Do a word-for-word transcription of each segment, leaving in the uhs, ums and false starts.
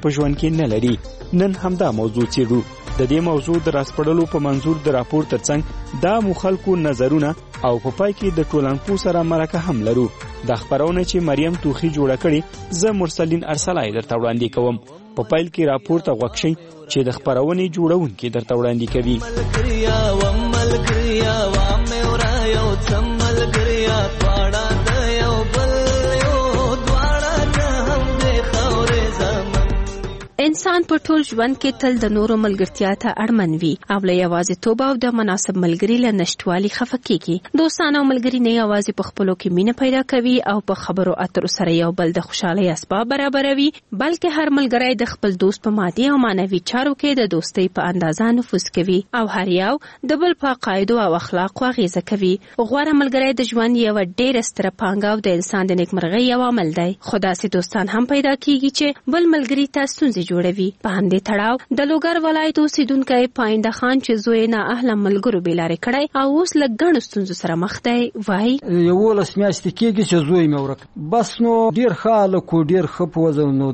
په ژوند کې نه لري. نن همدا موضوع څېړو. د دې موضوع د راسپړلو په منظور د راپور ترڅنګ دا مو خلکو نظرونه او په پای کې د ټولنپوه سره مرکه هم لرو. دا خبرونه چې مریم توخی جوړه کړې زه مرسلین ارسلای درته وړاندې کوم. په پیل کې راپور ته غوږ شئ چې د خبرونې جوړونکي درته وړاندې کوي. انسان په ټول ژوند کې تل د نورو ملګرتیا ته اړمن وي او له یوازیتوب او د مناسب ملګري له نشټوالي خفه کیږي. دوستان او ملګري نه یوازې په خپلو کې مینه پیدا کوي او په خبرو اترو سره یو بل د خوشحالۍ اسباب برابروي، بلکې هر ملګری د خپل دوست په مادي او معنوي چارو کې د دوستۍ په اندازه نفوذ کوي او هر یو د بل په عقایدو او اخلاقو اغیزه کوي. غوره ملګری د ژوند یو ډېر ستره پانګه او د انسان د نیکمرغۍ یو عامل دی. خو داسې دوستان هم پیدا کیږي چې بل ملګري ته ستونزې جوړوي. په همدې تړاو د لوګر ولایت اوسیدونکی پاینده خان چې زوی نه اهله ملګرو بېلارې کړی او اوس له ګڼو ستونزو سره مخ دی وایي یولس میاشتې کېږي چې زوی مې ورک. بس نو ډېر ښه هلک و، ډېر ښه په وضع نو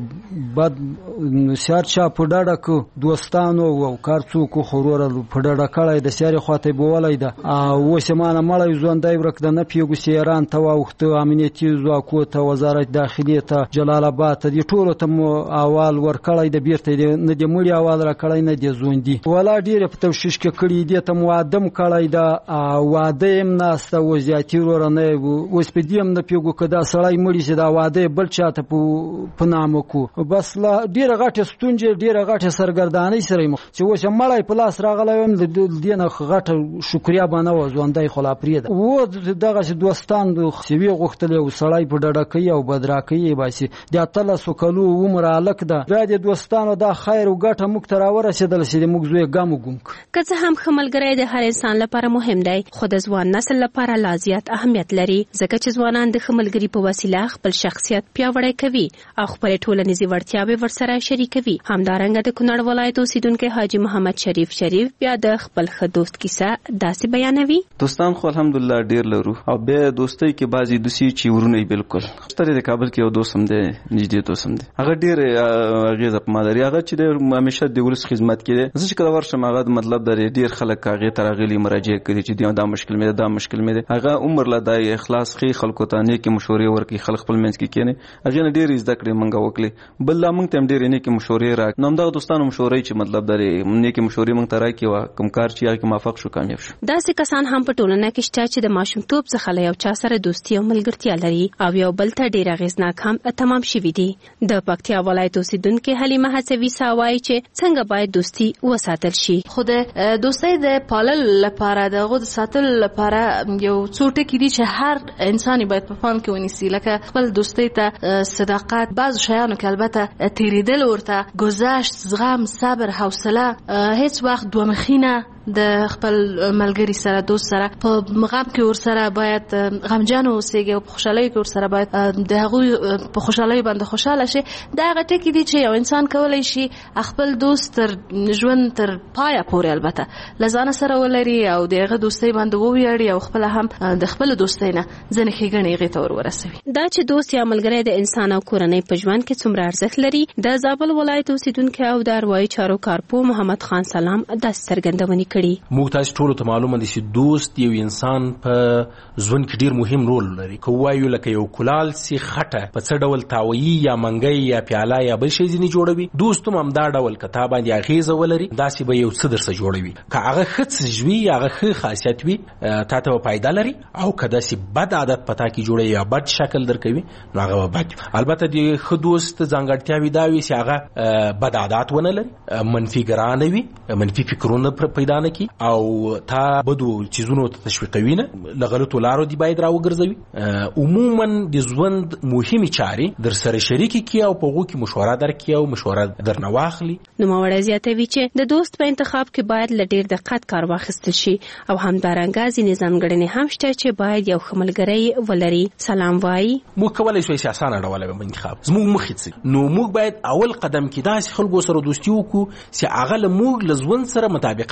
د بد سیار چا په ډډه که دوستانو او کار څوک خو وروره په ډډه کړی د سیارې خوا ته یې بولی ده. اوس یې مانه مړی ژوندی ورک ده، نه پوهېږو چې ایران ته واوښته، امنیتي ځواکو ته، وزارت داخلي ته، جلال آباد ته، دې ټولو ته مو احوال ورکړی د بیرته نه د مړي احوال راکړی نه د ژوندي. والا ډېرې په توشیش کې کړي دې ته مو واده م کړی ده، واده یې م ناسته و زیاتي وروره نه یې اوس په دې هم نه پوهېږو که دا سړی مړي چې دا واده یې بل چا ته په نامه کړو. بس له ډېره غټې ستونزې ډېره غټې سرګردانۍ سره یې چې اوس یې مړی په لاس راغلی وم د دې نه غټه شکریا به نه وه، ژوندی خو لا پرېږده. و دغسې دوستان چې ویې غوښتل یو سړی په ډډه کوي او بدراکۍ یې باسي. د اتلسو کلو عمر هلک ده، بیا د دوستانو دا خیر او ګټه موږ ته راورسېدل چې موږ زوی ګام وګم کړو. که څه هم ښه ملګری د هر انسان لپاره مهم دی، خو د ځوان نسل لپاره لا زیات اهمیت لري، ځکه چې ځوانان د ښه ملګري په وسیله خپل شخصیت پیاوړی کوي او خپلې ټولنیزې وړتیاوې ورسره شریکوي. همدارنګه د کونړ ولایت اوسیدونکی حاجي محمد شریف شریف بیا د خپل ښه دوست کیسه داسې بیانوي. دوستان خو الحمدلله ډېر لرو او بیا دوستۍ کې بعضې دوسي چې ورونه یې بالکل ستر د کابل کې یو دوست هم دی، نږدې دوست هم دی، هغه ډېر اغېزه په ما لري. هغه چې دی همیشه د ولس خدمت کې دی. زه چې کله ورشم هغه مطلب دی ډېر خلک هغې ته راغلي مراجعه کړي چې دا مشکل مې دی دا مشکل مې دی. هغه عمر له دا اخلاص ښي خلکو ته نیکې مشورې ورکړي، خلک خپل منځ کې کښېني، هغې نه ډېرې زده کړې موږ وکړې. بل لا موږ ته هم ډېرې نیکې مشورې راکړي. نو همدغه دوستانو مشورې چې مطلب دی نیکې مشورې موږ ته راکړي وه، کوم کار چې هغې کې موفق شو کامیاب شو. داسې کسان هم په ټولنه کې شته چې د ماشومتوب څخه له یو چا سره دوستي او ملګرتیا لري او یو بل ته ډېر اغېزناک هم تمام شوي دي. د پکتیا ولایت اوسیدونکې حلیمه هڅوي سا وایي چې څنګه باید دوستي وساتل شي. خو د دوستۍ د پاللو لپاره د هغو د ساتلو لپاره یو څو ټکي دي چې هر انسان باید په پام کې ونیسي، لکه خپل دوستۍ ته صداقت، بعضو شیانو کې البته تېرېدل ورته، گذشت، زغم، صبر، حوصله، هیڅ وخت دوه مخي نه د خپل ملګري سره دوست سره په غم کې ورسره باید غمجن اوسېږي او په خوشحالۍ کې ورسره باید د هغوی په خوشحالۍ باندې خوشحاله شي. دا هغه ټکي دي چې یو انسان کولی شي خپل دوست تر ژوند تر پایه پورې البته له ځانه سره ولري او د هغه دوستۍ باندې وویاړي او خپله هم د خپلو دوستۍ نه ځینې ښېګڼې هغې ته ور ورسوي. دا چې دوست یا ملګری د انسان او کورنۍ په ژوند کې څومره ارزښت لري، د زابل ولایت اوسیدونکی او د اروايي چارو کارپوه محمد خان سلام داسې څرګندونې کړي. موږ تاسو ټولو ته معلومه دي چې دوست یو انسان په ژوند کې ډیر مهم رول لري. که وایو لکه یو کلال سي خټه په څه ډول تاویي یا منګي یا پیاله یا بل شي ځینې جوړوي، دوست هم دا ډول کتاب باندې اغیزه ولري، داسې به یو څه درسه جوړوي. که هغه ښه څه وي، هغه ښه خاصیت وي، تا ته فایده لري، او که داسې بد عادت پتا کې جوړوي یا بد شکل درکوي نو هغه به بد. البته د ښه دوست ځانګړتیاوې دا وي چې هغه بد عادت ونه لري، منفي ګرانه وي، منفي فکرونه پیدا نه کړي او تا بدو چیزونو ته تشویقوي نه، له غلطو لارو دی باید راوګرځوي. عموما د ژوند مهمې چارې در سره شریکې کړي او په هغو کې مشوره درکړي او مشوره درنه واخلي. نوموړی زیاتوي چې د دوست په انتخاب کې باید له ډېر دقت کار واخیستل شي او همدارنګه ځینې ځانګړنې هم شته چې باید یو ښه ملګری ولري. سلام وایي موږ کولی شو چې اسانه ډول به انتخاب زموږ مخې څه، نو موږ باید اول قدم کې داسې خلکو سره دوستي وکړو چې هغه له موږ له ژوند سره مطابقت لري.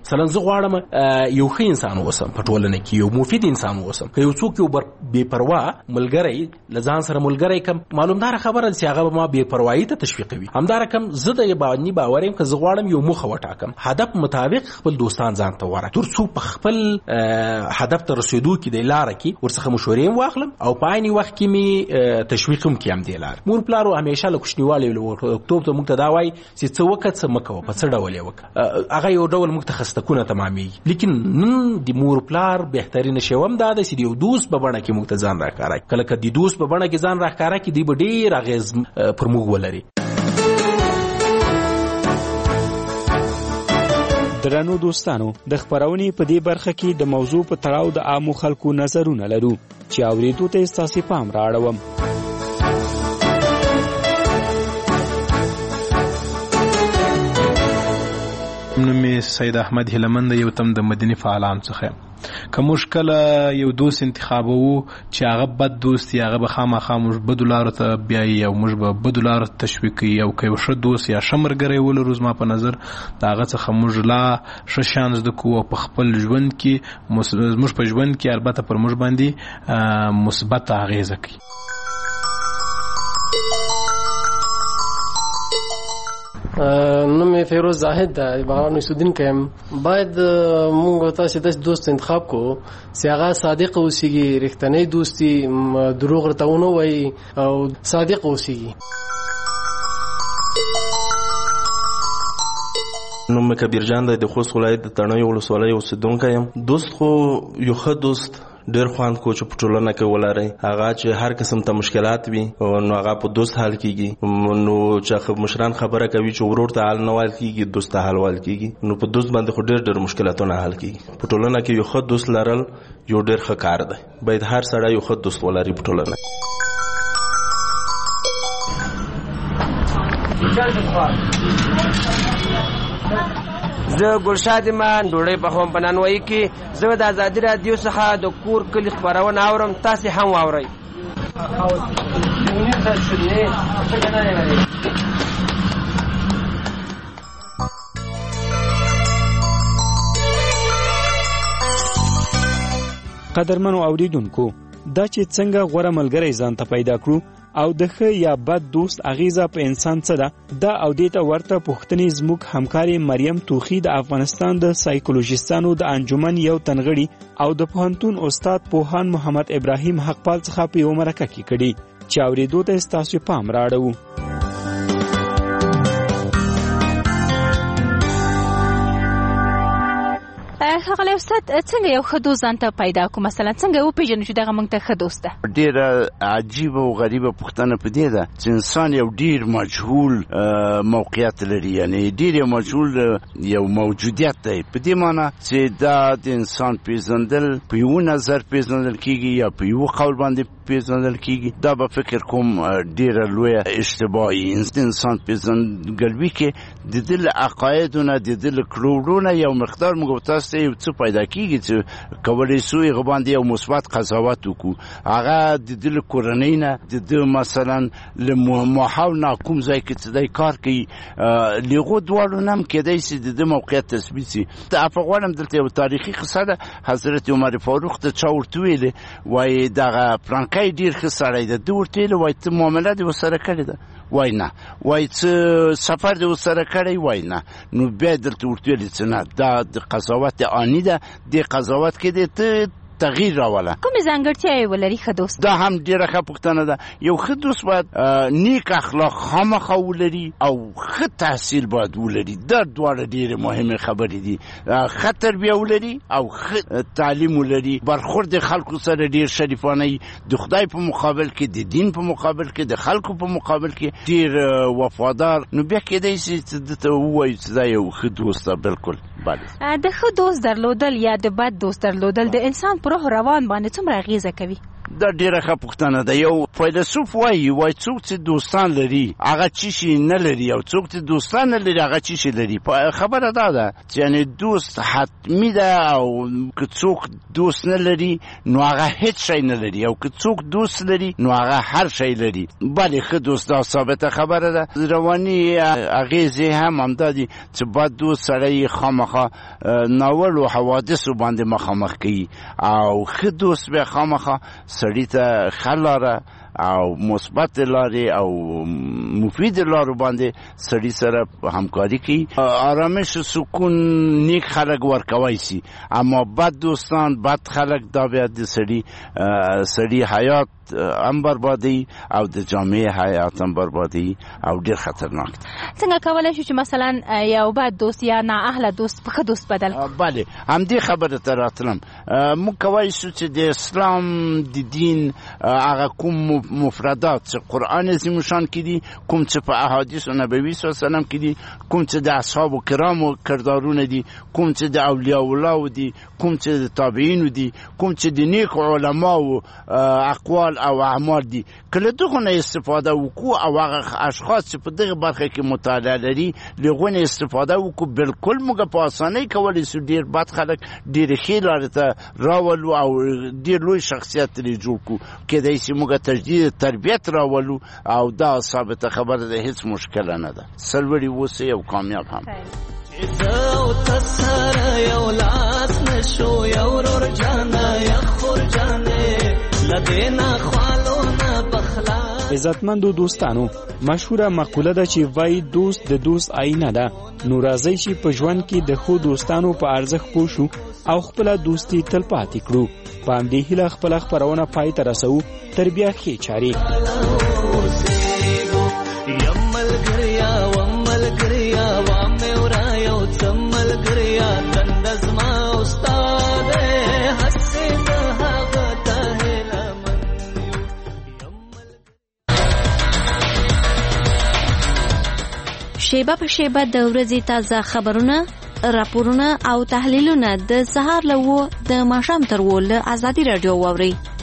مثلا زه غواړم یو ښه انسان اوسم په ټولنه کې، یو مفید انسان اوسم. که یو څوک یو بې پروا ملګری لزان سره ملګری کم، معلومدار خبره چې هغه ما بې پروایی ته تشویقوي. همدار کم زه د باندې باور یم که زه غواړم یو موخه وټاکم، هدف مطابق خپل دوستان ځان ته ورک تر څو په خپل هدف ته رسیدو کې د لار کې ورڅخه مشورې واخلم او په عین وخت کې می تشویق هم کیم دی لار. مور پلارو همیشه له کوچنیوالي له اکتوبر ته موږ ته دا وایي چې څه وکړه څه مکوه، په څه ډول یې وکړه. هغه یو ډول موږ ته خستکونه تمامېږي. لیکن نن د مور پلار بهترین شوم دا ده چې یو دوست په بڼه کې موږ ته ځان راښکاره کړي. کله که د دوست په بڼه کې ځان راښکاره کړي دی به ډېر اغېز پر موږ ولري. درنو دوستانو، د خبرونې په دې برخه کې د موضوع په تړاو د عامو خلکو نظرونه لرو چې اورېدو ته ستاسو پام راړوم. نوم یې سید احمد هلمند، یو تم د مدني فعالان څخه. که مشکل یو دوست انتخابو چې هغه بد دوست یا هغه به خامخا موږ بدو لارو ته بیایي او موږ به بدو لارو ته تشویقوي، او که یو ښه دوست یا ښه ملګری ولرو زما په نظر د هغه څخه موږ لا ښه شیان زده کوو او په خپل ژوند کې زموږ په ژوند کې البته پر موږ باندې مثبت اغېزه کوي. نوم یې فیروز زاهد ده، بغلان اوسیدونکی یم. باید موږ تاسې داسې دوست انتخاب کړو چې هغه صادق اوسیږي، رښتینی دوستي، دروغ ورته ونه وایي او صادق اوسیږي. نوم مې کبیر جان دی، د خوست ولایت د تڼیو ولسوالۍ اوسیدونکی یم. دوست خو یو ښه دوست ډېر خوند کو چې په ټولنه کې ولرئ. هغه چې هر قسم ته مشکلات وي نو هغه په دوست حل کیږي. نو چې مشران خبره کوي چې ورور ته حل نه وال کیږي، دوست ته حل وال کیږي. نو په دوست باندې خو ډېر ډېر مشکلاتونه حل کیږي. په ټولنه کې یو ښه دوست لرل یو ډېر ښه کار دی. باید هر سړی یو ښه دوست ولري په ټولنه. زه ګلشاد ایمان ډوډۍ پخوم په نانوایي کې. زه د ازادي راډیو څخه د کور کلي خپرونه اورم، تاسې هم واورئ. قدرمنو اوریدونکو، دا چې څنګه غوره ملګری ځان ته پیدا کړو او د ښه یا بد دوست اغیزه په انسان څه ده، دا او دې ته ورته پوښتنې زموږ همکارې مریم توخی د افغانستان د سایکولوژیستانو د انجمن یو تنغړي او د پوهنتون استاد پوهان محمد ابراهیم حقپال څخه په یو مرکه کې کړي چې اورېدو ته ستاسو پام راړو. ښاغلی استاد، څنګه یو ښه دوست ځان ته پیدا کړو؟ مثلا څنګه وپېژنو چې دغه موږ ته ښه دوست ده؟ ډېره عجیبه او غریبه پوښتنه په دې ده چې انسان یو ډېر مجهول موقعیت لري، یعنې ډېر یو مجهول یو موجودیت دی. په دې معنی چې دا د انسان پیژندل په یو نظر پیژندل کېږي یا په یو قول باندې پیژندل کېږي. دا به فکر کوم ډېره لویه اشتباهي انسان پیژندګلوي کې د دې له عقایدو نه، د دې له کړوړو نه یو مقدار موږ تاسو ته یو څه پیدا کېږي چې کولی شو هغه باندې یو مثبت قضاوت وکړو. هغه د دې له کورنۍ نه، د ده مثلا له ماحول نه، کوم ځای کې چې دی کار کوي، له هغو دواړو نه هم کېدی شي د ده موقعیت تثبیت شي. عفه غواړم دلته یو تاریخي قصه ده. حضرت عمر فاروق ته چا ورته ویلې، وایي دغه پلانکی ډېر ښه سړی ده. ده ورته ویلې، وایي ته معامله دې ورسره کړې ده؟ وای نه. وای څه سفر دې ورسره کړی؟ وای نه. نو بیا دلته ورته ویلې چې نه، دا د قضاوت آني ده، دې قضاوت کې دې ته تغییر راوله. کومې ځانګړتیاوې ولري ښه دوست؟ دا هم ډېره ښه پوښتنه ده. یو ښه دوست باید نیک اخلاق خامخا ولري او ښه تحصیل باید ولري. دا دواړه ډېرې مهمې خبرې دي. ښه تربیه ولري او ښه تعلیم ولري. برخورد د خلکو سره ډېر شریفانه وي، د خدای په مقابل کې، د دین په مقابل کې، د خلکو په مقابل کې ډېر وفادار. نو بیا کېدی شي چې دته ووایو چې دا یو ښه دوست ده. بلکل د ښه دوست درلودل یا د بد دوست درلودل د انسان په روح روان باندې څومره اغیزه کوي؟ دا ډیره ښه پوښتنه ده. یو فیلسوف وایي وایي څوک چې دوستان لري هغه څه شي نه لري او څوک چې دوستان نه لري هغه څه شي لري. خبره دا ده چې یعنې دوست حتمي ده او که څوک دوست نه لري نو هغه هیڅ شی نه لري او که څوک دوست لري نو هغه هر شی لري. بلې ښه دوست دا ثابته خبره ده. رواني اغېزې هم همدا دي چې بد دوست سړی خامخا ناولو حوادثو باندې مخامخ کوي او ښه دوست بیا خامخا سړي ته ښه لاره او مثبت لارې او مفید لارو باندې سړي سره همکاري کوي. آرامش و سکون نیک خلک ورکوی سي اما بد دوستان بد خلک دا بیا د سړي سړي حیات هم بربادي او د جامعه حیات هم بربادي او ډېر خطرناک. څنګه کولی شو چې مثلا یو بد دوست یا نااهله دوست په ښه دوست بدل؟ بله همدې خبره ته راتلم. موږ کولی شو چې د اسلام د دین هغه کوم مفردات چې قرآن عظیم شان کې دي کوم چې په احادیث نبوي صلی الله علیه وسلم کې دي کوم چې د اصحاب کرامو کردارونه دي کوم چې د اولیاء الله دي کوم چې د تابعین دي کوم چې د نیک علماو اقوال او اعمال دي کله دغه نه استفاده وکړو او هغه اشخاص چې په دغه برخه کې مطالعه لري لغوه نه استفاده وکړو بالکل موږ په اسانۍ کولی شو ډېر بد خلک ډېرې ښې لارې ته راولو او ډېر لوی شخصیت ترې جوړ کړو. کیدای شي موږ تجدید تربیت راولو او دا ثابته خبره ده هیڅ مشکله نه ده. سرلوړي اوسئ او کامیاب هم. زو تسر یو لاس نشو یو ور جانا یخور جانه لدینا خوالو نه بخلا. عزتمندو دوستانو مشهوره مقوله ده چې وای دوست د دوست آینه ده. نو راځي چې په ژوند کې د خو دوستانو په ارزښت پوه شو او خپل دوستي تل پاتې کړو. په همدې هیله خپل خپرونه پای ته رسوو. تر بیا ښې چارې. شیبه په شیبه د ورځې تازه خبرونه، راپورونه او تحلیلونه د سهار له و د ماښام تر و له ازادي راډیو واورئ.